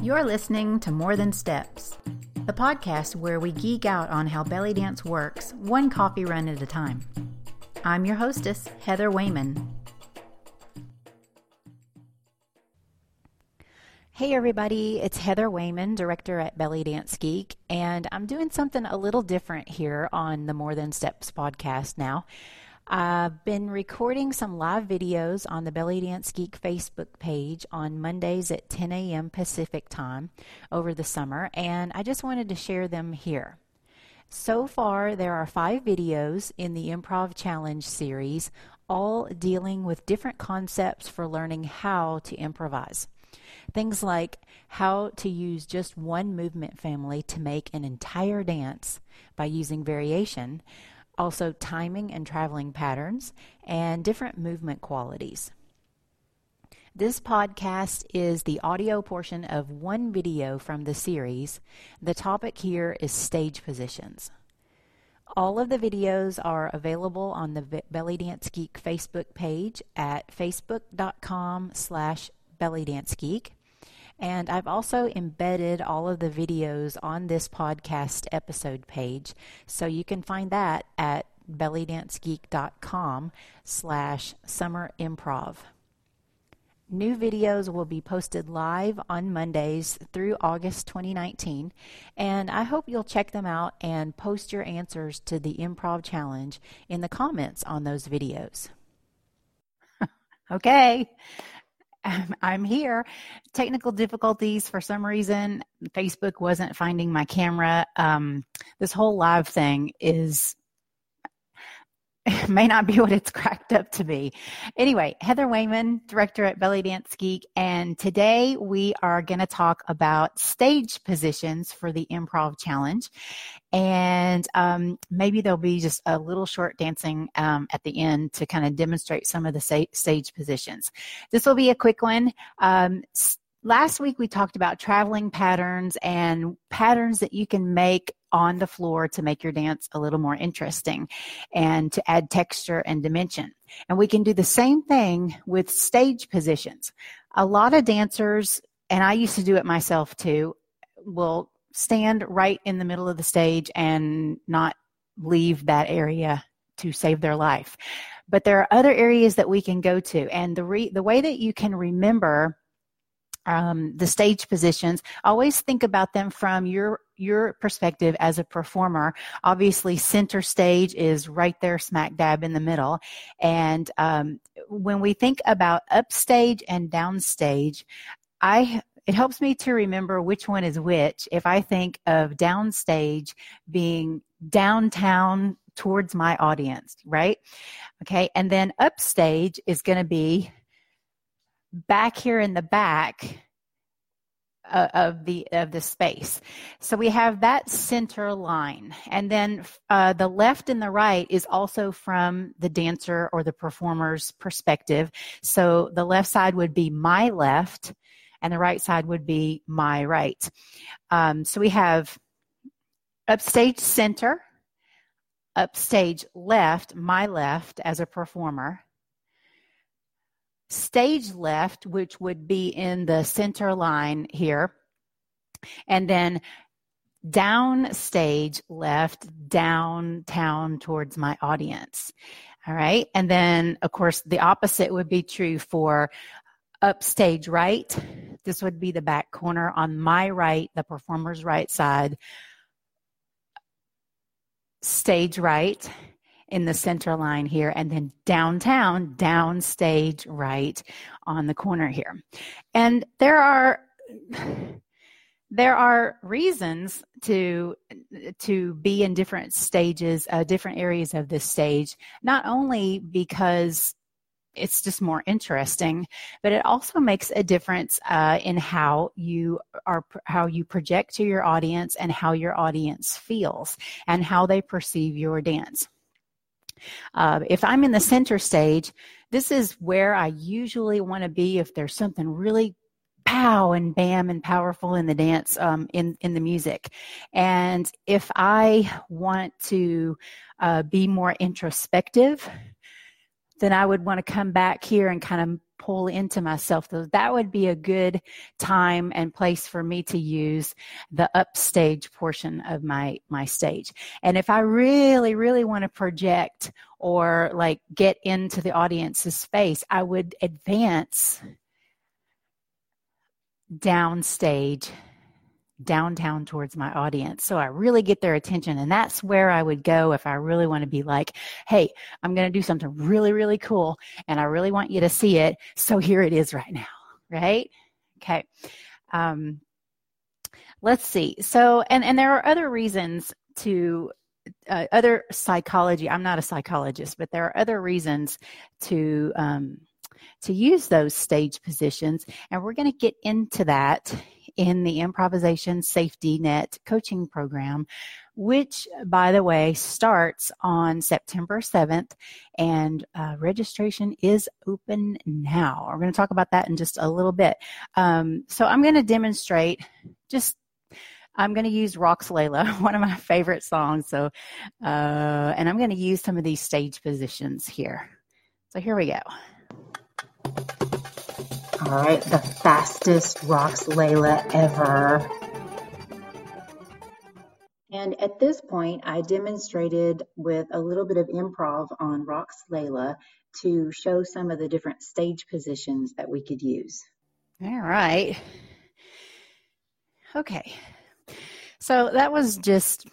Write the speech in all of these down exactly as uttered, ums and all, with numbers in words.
You're listening to More Than Steps, the podcast where we geek out on how belly dance works, one coffee run at a time. I'm your hostess, Heather Wayman. Hey everybody, it's Heather Wayman, director at Belly Dance Geek, and I'm doing something a little different here on the More Than Steps podcast now. I've been recording some live videos on the Belly Dance Geek Facebook page on Mondays at ten a.m. Pacific time over the summer, and I just wanted to share them here. So far, there are five videos in the Improv Challenge series, all dealing with different concepts for learning how to improvise. Things like how to use just one movement family to make an entire dance by using variation, also timing and traveling patterns, and different movement qualities. This podcast is the audio portion of one video from the series. The topic here is stage positions. All of the videos are available on the Belly Dance Geek Facebook page at facebook.com slash bellydancegeek. And I've also embedded all of the videos on this podcast episode page, so you can find that at bellydancegeek.com slash summer improv. New videos will be posted live on Mondays through August twenty nineteen, and I hope you'll check them out and post your answers to the Improv Challenge in the comments on those videos. Okay. I'm here. Technical difficulties for some reason. Facebook wasn't finding my camera. Um, this whole live thing is may not be what it's cracked up to be. Anyway, Heather Wayman, director at Belly Dance Geek, and today we are going to talk about stage positions for the Improv Challenge. And um, maybe there'll be just a little short dancing um, at the end to kind of demonstrate some of the sa- stage positions. This will be a quick one. Um, last week we talked about traveling patterns and patterns that you can make on the floor to make your dance a little more interesting and to add texture and dimension. And we can do the same thing with stage positions. A lot of dancers, and I used to do it myself too, will stand right in the middle of the stage and not leave that area to save their life. But there are other areas that we can go to. And the re- the way that you can remember um, the stage positions, always think about them from your your perspective as a performer. Obviously, center stage is right there smack dab in the middle. And um, when we think about upstage and downstage, I it helps me to remember which one is which if I think of downstage being downtown towards my audience, right? Okay, and then upstage is going to be back here in the back uh, of the of the space. So we have that center line, and then uh, the left and the right is also from the dancer or the performer's perspective. So the left side would be my left, and the right side would be my right. Um, so we have upstage center, upstage left, my left as a performer, stage left, which would be in the center line here, and then downstage left, downtown towards my audience. All right. And then, of course, the opposite would be true for upstage right. This would be the back corner on my right, the performer's right side. Stage right in the center line here, and then downtown, downstage right on the corner here. And there are there are reasons to to be in different stages, uh, different areas of this stage, not only because it's just more interesting, but it also makes a difference uh, in how you are, how you project to your audience and how your audience feels and how they perceive your dance. Uh, if I'm in the center stage, this is where I usually want to be if there's something really pow and bam and powerful in the dance, um, in, in the music. And if I want to uh, be more introspective, then I would want to come back here and kind of pull into myself. So that would be a good time and place for me to use the upstage portion of my, my stage. And if I really, really want to project or like get into the audience's face, I would advance downstage, downtown towards my audience. So I really get their attention. And that's where I would go if I really want to be like, hey, I'm going to do something really, really cool. And I really want you to see it. So here it is right now. Right? Okay. Um, let's see. So, and, and there are other reasons to, uh, other psychology. I'm not a psychologist, but there are other reasons to, um, to use those stage positions. And we're going to get into that in the Improvisation Safety Net coaching program, which, by the way, starts on September seventh, and uh, registration is open now. We're going to talk about that in just a little bit. Um, so I'm going to demonstrate just I'm going to use Rocks Layla, one of my favorite songs. So, uh, and I'm going to use some of these stage positions here. So here we go. All right, the fastest Rocks Layla ever. And at this point, I demonstrated with a little bit of improv on Rocks Layla to show some of the different stage positions that we could use. All right. Okay. So that was just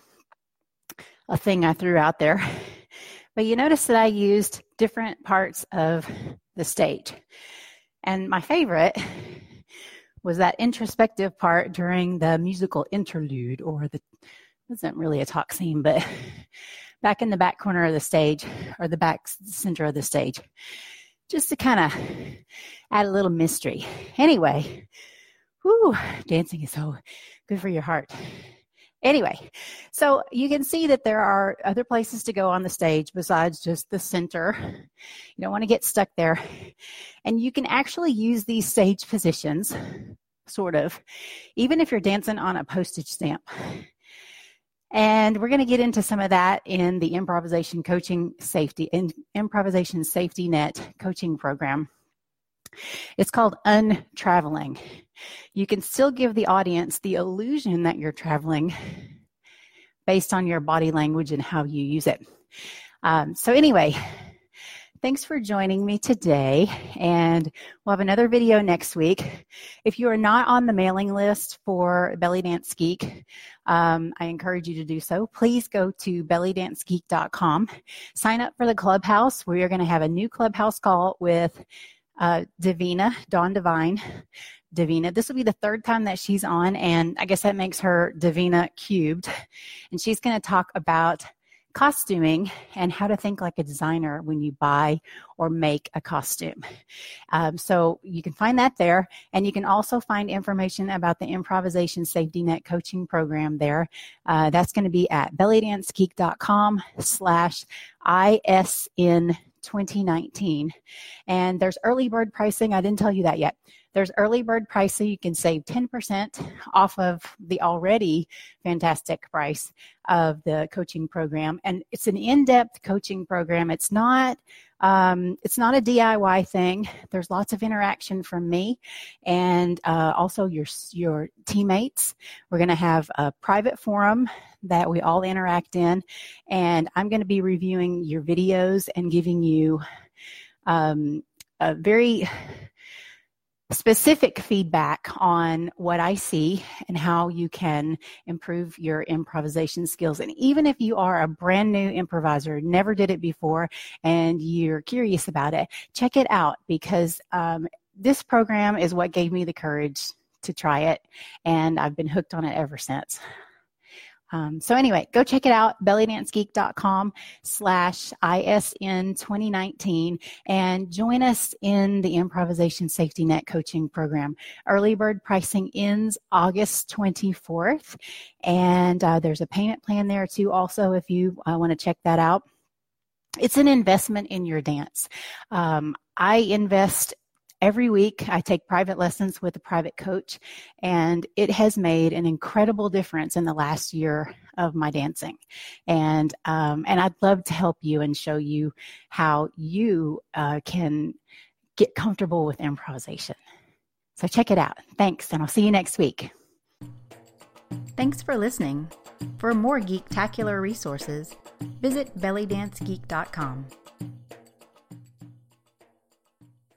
a thing I threw out there. But you notice that I used different parts of the stage. And my favorite was that introspective part during the musical interlude, or the, it wasn't really a talk scene, but back in the back corner of the stage, or the back center of the stage, just to kind of add a little mystery. Anyway, whew, dancing is so good for your heart. Anyway, so you can see that there are other places to go on the stage besides just the center. You don't want to get stuck there. And you can actually use these stage positions, sort of, even if you're dancing on a postage stamp. And we're going to get into some of that in the Improvisation Coaching Safety, in Improvisation Safety Net coaching program. It's called untraveling. You can still give the audience the illusion that you're traveling based on your body language and how you use it. Um, so anyway, thanks for joining me today, and we'll have another video next week. If you are not on the mailing list for Belly Dance Geek, um, I encourage you to do so. Please go to belly dance geek dot com. Sign up for the Clubhouse. We are going to have a new Clubhouse call with Uh, Davina, Dawn Divine, Davina. This will be the third time that she's on, and I guess that makes her Davina cubed. And she's going to talk about costuming and how to think like a designer when you buy or make a costume. Um, so you can find that there, and you can also find information about the Improvisation Safety Net coaching program there. Uh, that's going to be at belly dance geek dot com slash I S N twenty nineteen. And there's early bird pricing. I didn't tell you that yet. There's early bird pricing. You can save ten percent off of the already fantastic price of the coaching program. And it's an in-depth coaching program. It's not, um, it's not a D I Y thing. There's lots of interaction from me and uh, also your, your teammates. We're going to have a private forum that we all interact in, and I'm going to be reviewing your videos and giving you um, a very specific feedback on what I see and how you can improve your improvisation skills. And even if you are a brand new improviser, never did it before, and you're curious about it, check it out, because um, this program is what gave me the courage to try it, and I've been hooked on it ever since. Um, so anyway, go check it out, belly dance geek dot com slash I S N twenty nineteen, and join us in the Improvisation Safety Net coaching program. Early bird pricing ends August twenty-fourth, and uh, there's a payment plan there too also if you uh, want to check that out. It's an investment in your dance. Um, I invest Every week, I take private lessons with a private coach, and it has made an incredible difference in the last year of my dancing. And um, and I'd love to help you and show you how you uh, can get comfortable with improvisation. So check it out. Thanks, and I'll see you next week. Thanks for listening. For more Geektacular resources, visit belly dance geek dot com.